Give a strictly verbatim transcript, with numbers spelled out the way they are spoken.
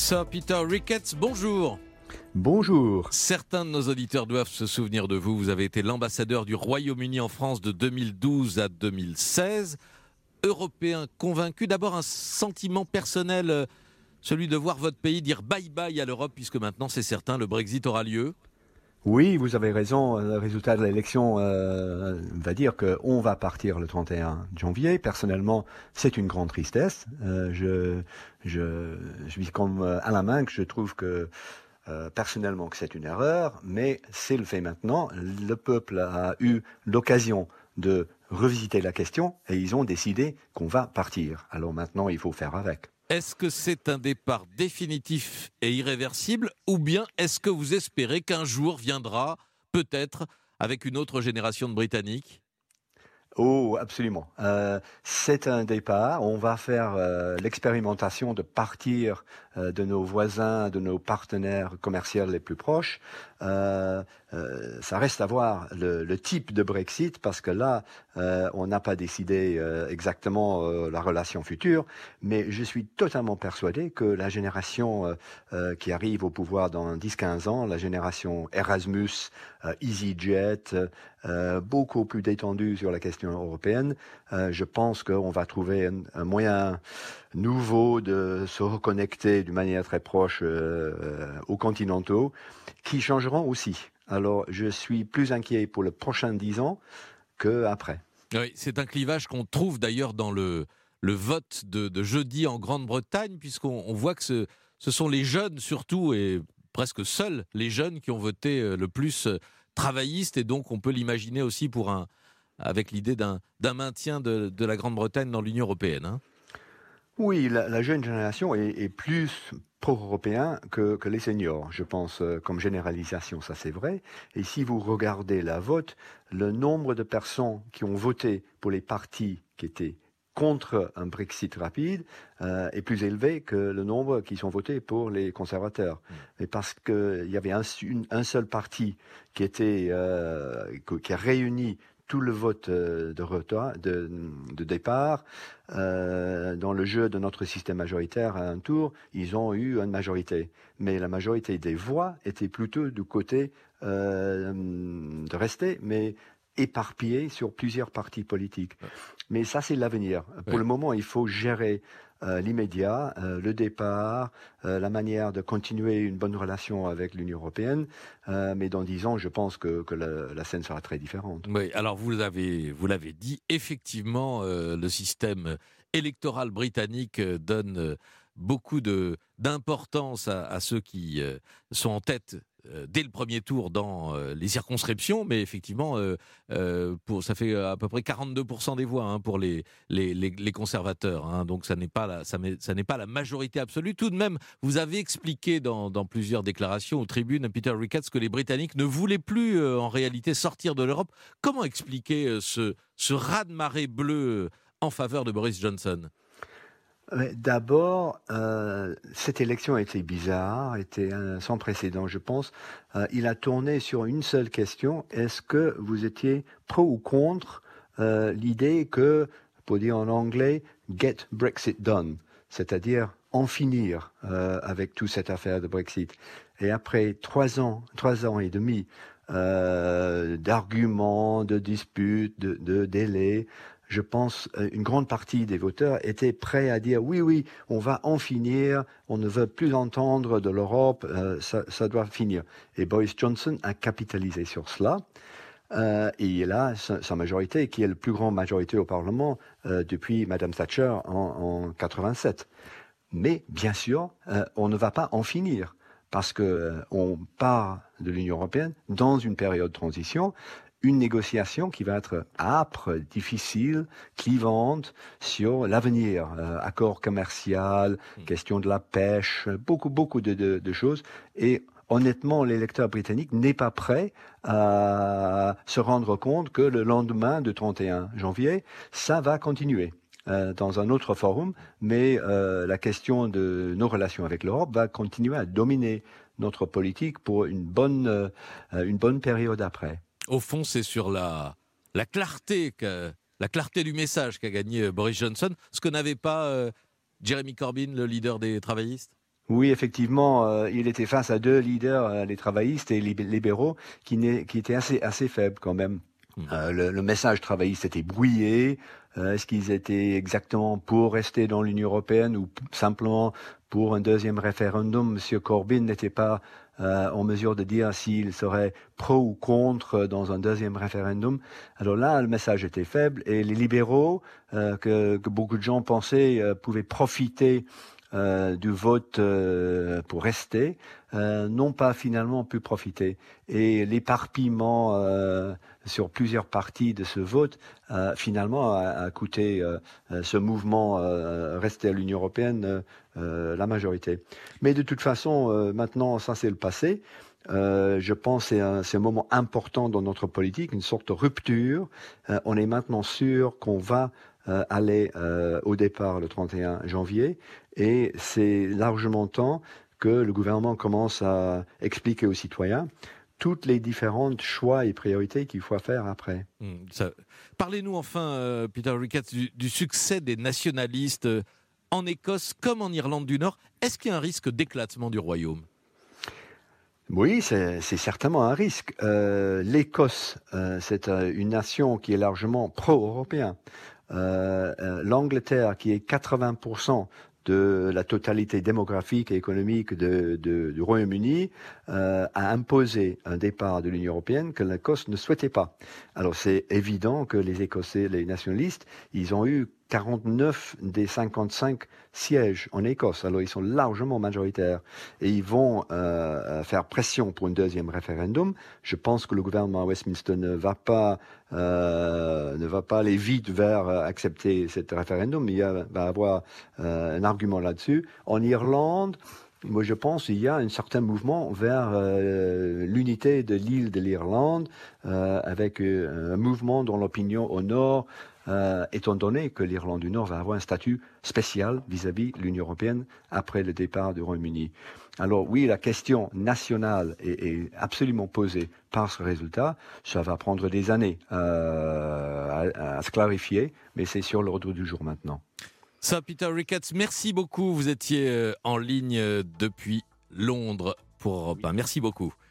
Sir Peter Ricketts, bonjour. Bonjour. Certains de nos auditeurs doivent se souvenir de vous. Vous avez été l'ambassadeur du Royaume-Uni en France de deux mille douze à deux mille seize. Européen convaincu, d'abord un sentiment personnel, euh, celui de voir votre pays dire bye-bye à l'Europe, puisque maintenant, c'est certain, le Brexit aura lieu. Oui, vous avez raison. Le résultat de l'élection euh, va dire qu'on va partir le trente et un janvier. Personnellement, c'est une grande tristesse. Euh, je, je, je vis comme Alain Minck. Je trouve que euh, personnellement que c'est une erreur, mais c'est le fait maintenant. Le peuple a eu l'occasion de revisiter la question et ils ont décidé qu'on va partir. Alors maintenant, il faut faire avec. Est-ce que c'est un départ définitif et irréversible, ou bien est-ce que vous espérez qu'un jour viendra, peut-être, avec une autre génération de Britanniques ? Oh, absolument. Euh, c'est un départ. On va faire euh, l'expérimentation de partir euh, de nos voisins, de nos partenaires commerciaux les plus proches. Euh, euh, ça reste à voir le, le type de Brexit, parce que là, euh, on n'a pas décidé euh, exactement euh, la relation future, mais je suis totalement persuadé que la génération euh, euh, qui arrive au pouvoir dans dix à quinze ans, la génération Erasmus, euh, EasyJet, euh, beaucoup plus détendue sur la question européenne, euh, je pense qu'on va trouver un, un moyen nouveau de se reconnecter d'une manière très proche euh, aux continentaux, qui changeront aussi. Alors, je suis plus inquiet pour le prochain dix ans qu'après. Oui, c'est un clivage qu'on trouve d'ailleurs dans le, le vote de, de jeudi en Grande-Bretagne, puisqu'on on voit que ce, ce sont les jeunes surtout, et presque seuls les jeunes, qui ont voté le plus travailliste, et donc on peut l'imaginer aussi pour un, avec l'idée d'un, d'un maintien de, de la Grande-Bretagne dans l'Union européenne. Hein. Oui, la, la jeune génération est, est plus pro-européen que, que les seniors, je pense, euh, comme généralisation, ça c'est vrai. Et si vous regardez la vote, le nombre de personnes qui ont voté pour les partis qui étaient contre un Brexit rapide euh, est plus élevé que le nombre qui sont votés pour les conservateurs. Mmh. Mais parce qu'il y avait un, une, un seul parti qui, était, euh, qui a réuni tout le vote de, retard, de, de départ, euh, dans le jeu de notre système majoritaire à un tour, ils ont eu une majorité. Mais la majorité des voix était plutôt du côté euh, de rester, mais éparpillé sur plusieurs partis politiques. Mais ça, c'est l'avenir. Pour oui. le moment, il faut gérer euh, l'immédiat, euh, le départ, euh, la manière de continuer une bonne relation avec l'Union européenne. Euh, mais dans dix ans, je pense que, que la, la scène sera très différente. Oui, alors vous l'avez, vous l'avez dit, effectivement, euh, le système électoral britannique donne beaucoup de, d'importance à, à ceux qui euh, sont en tête euh, dès le premier tour dans euh, les circonscriptions, mais effectivement, euh, euh, pour, ça fait à peu près quarante-deux pour cent des voix hein, pour les, les, les, les conservateurs. Hein, donc ça n'est pas la, ça, ça n'est pas la majorité absolue. Tout de même, vous avez expliqué dans, dans plusieurs déclarations aux tribunes, Peter Ricketts, que les Britanniques ne voulaient plus euh, en réalité sortir de l'Europe. Comment expliquer euh, ce, ce raz-de-marée bleu en faveur de Boris Johnson ? D'abord, euh, cette élection a été bizarre, était euh, sans précédent, je pense. Euh, il a tourné sur une seule question. Est-ce que vous étiez pro ou contre euh, l'idée que, pour dire en anglais, get Brexit done, c'est-à-dire en finir euh, avec toute cette affaire de Brexit. Et après trois ans, trois ans et demi euh, d'arguments, de disputes, de, de délais, je pense une grande partie des voteurs étaient prêts à dire oui, oui, on va en finir, on ne veut plus entendre de l'Europe, euh, ça, ça doit finir. Et Boris Johnson a capitalisé sur cela. Euh, et il a sa, sa majorité, qui est la plus grande majorité au Parlement euh, depuis Madame Thatcher en, en quatre-vingt-sept. Mais bien sûr, euh, on ne va pas en finir, parce qu'on euh, part de l'Union européenne dans une période de transition, une négociation qui va être âpre, difficile, clivante sur l'avenir, euh, accord commercial, mmh. question de la pêche, beaucoup, beaucoup de, de, de choses. Et honnêtement, l'électeur britannique n'est pas prêt à se rendre compte que le lendemain du trente et un janvier, ça va continuer. Euh, dans un autre forum, mais euh, la question de nos relations avec l'Europe va continuer à dominer notre politique pour une bonne, euh, une bonne période après. Au fond, c'est sur la, la, clarté que, la clarté du message qu'a gagné Boris Johnson, ce que n'avait pas euh, Jeremy Corbyn, le leader des travaillistes. Oui, effectivement, euh, il était face à deux leaders, euh, les travaillistes et les libéraux, qui, n'est- qui étaient assez, assez faibles quand même. Hmm. Euh, le, le message travailliste était brouillé. Euh, est-ce qu'ils étaient exactement pour rester dans l'Union européenne ou p- simplement pour un deuxième référendum? Monsieur Corbyn n'était pas euh, en mesure de dire s'il serait pro ou contre dans un deuxième référendum. Alors là, le message était faible et les libéraux, euh, que, que beaucoup de gens pensaient euh, pouvaient profiter euh, du vote euh, pour rester, euh, n'ont pas finalement pu profiter. Et l'éparpillement euh, sur plusieurs parties de ce vote, euh, finalement, a, a coûté euh, ce mouvement euh, rester à l'Union européenne euh, la majorité. Mais de toute façon, euh, maintenant, ça c'est le passé. Euh, je pense que c'est un, c'est un moment important dans notre politique, une sorte de rupture. Euh, on est maintenant sûr qu'on va euh, aller euh, au départ le trente et un janvier et c'est largement temps que le gouvernement commence à expliquer aux citoyens toutes les différentes choix et priorités qu'il faut faire après. Hmm, ça- Parlez-nous enfin, euh, Peter Ricketts, du, du succès des nationalistes euh, en Écosse comme en Irlande du Nord. Est-ce qu'il y a un risque d'éclatement du royaume? Oui, c'est c'est certainement un risque. Euh, L'Écosse, euh, c'est euh, une nation qui est largement pro-européen. Euh, euh, L'Angleterre, qui est quatre-vingts pour cent de la totalité démographique et économique de, de, du Royaume-Uni, euh, a imposé un départ de l'Union européenne que l'Écosse ne souhaitait pas. Alors c'est évident que les Écossais, les nationalistes, ils ont eu quarante-neuf des cinquante-cinq sièges en Écosse. Alors ils sont largement majoritaires et ils vont euh, faire pression pour un deuxième référendum. Je pense que le gouvernement à Westminster ne va pas euh, ne va pas aller vite vers euh, accepter cet référendum. Il y a, va avoir euh, un argument là-dessus. En Irlande, moi je pense qu'il y a un certain mouvement vers euh, l'unité de l'île de l'Irlande, euh, avec euh, un mouvement dans l'opinion au nord, euh, étant donné que l'Irlande du Nord va avoir un statut spécial vis-à-vis de l'Union européenne après le départ du Royaume-Uni. Alors oui, la question nationale est, est absolument posée par ce résultat. Ça va prendre des années euh, à, à se clarifier, mais c'est sur l'ordre du jour maintenant. Ça, Peter Ricketts, merci beaucoup. Vous étiez euh, en ligne euh, depuis Londres pour Europe un. Merci beaucoup.